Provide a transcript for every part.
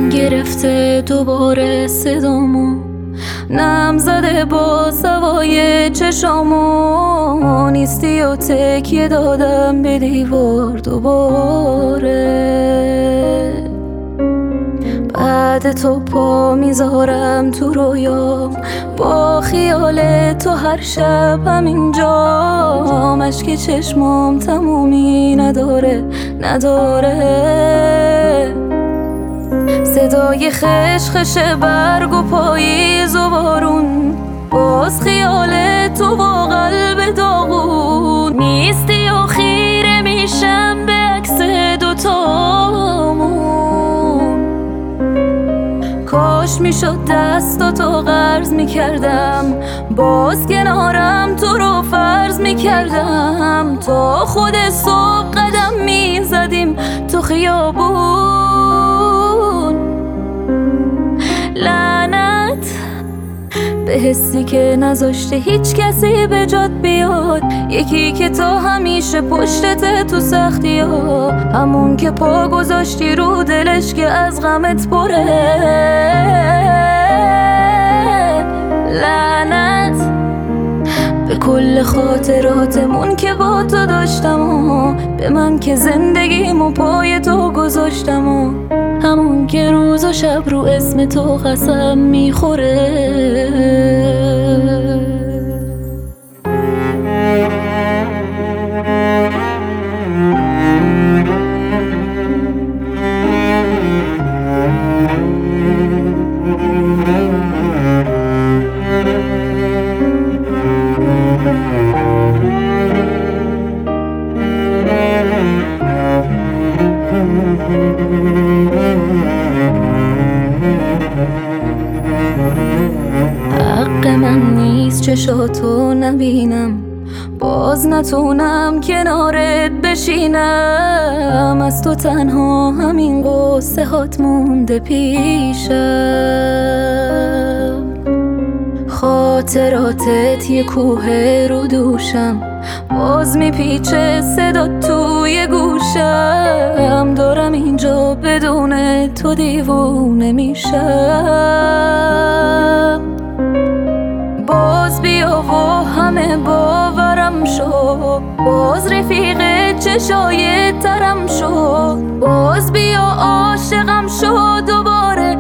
گرفته دوباره صدامو، نم زده با سوای چشامو، نیستی و تکیه دادم به دیوار دوباره. بعد تو پا میذارم تو رویام، با خیال تو هر شب همینجام، اشک چشمام تمومی نداره صدای خشخش برگ و پاییز و بارون، باز خیال تو با قلب داغون، نیستی و خیره میشم به عکس دوتامون. کاش میشد دستاتو قرض میکردم، باز کنارم تو رو فرض میکردم، تا خود صبح قدم میزدیم تو خیابون. لعنت به حسی که نذاشته هیچ کسی به جات بیاد، یکی که تو همیشه پشتت تو سختی ها، همون که پا گذاشتی رو دلش که از غمت پره. لعنت به کل خاطراتمون که با تو داشتم و به من که زندگیمو پای تو گذاشتم و همون که روز و شب رو اسم تو قسم میخوره. حق من نیست چشاتو نبینم، باز نتونم کنارت بشینم، از تو تنها همین قصه هات مونده پیشم. خاطراتت یه کوه رو دوشم، باز میپیچه صدا توی گوشم، دارم اینجا بدون تو دیوونه میشم. باز بیا و همه باورم شو، باز رفیق چشای ترم شو، باز بیا عاشقم شو دوباره.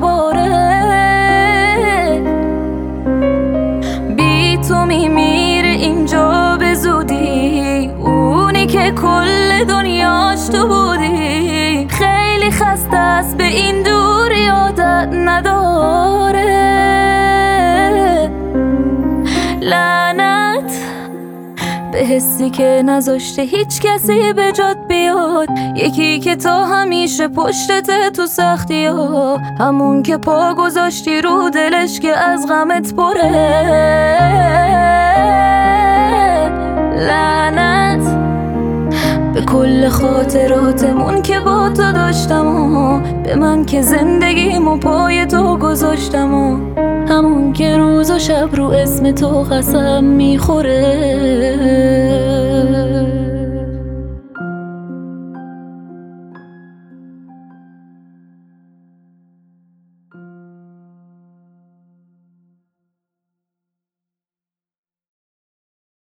بی تو میمیره اینجا به زودی، اونی که کل دنیاش تو بودی، خیلی خسته است به این دوری عادت نداره. لعنت به حسی که نذاشته هیچ کسی به جات بیاد، یکی که تو همیشه پشتت تو سختی ها، همون که پا گذاشتی رو دلش که از غمت پره. لعنت به کل خاطراتمون که با تو داشتم و به من که زندگیمو پای تو گذاشتم و همون که روز و شب رو اسم تو قسم میخوره.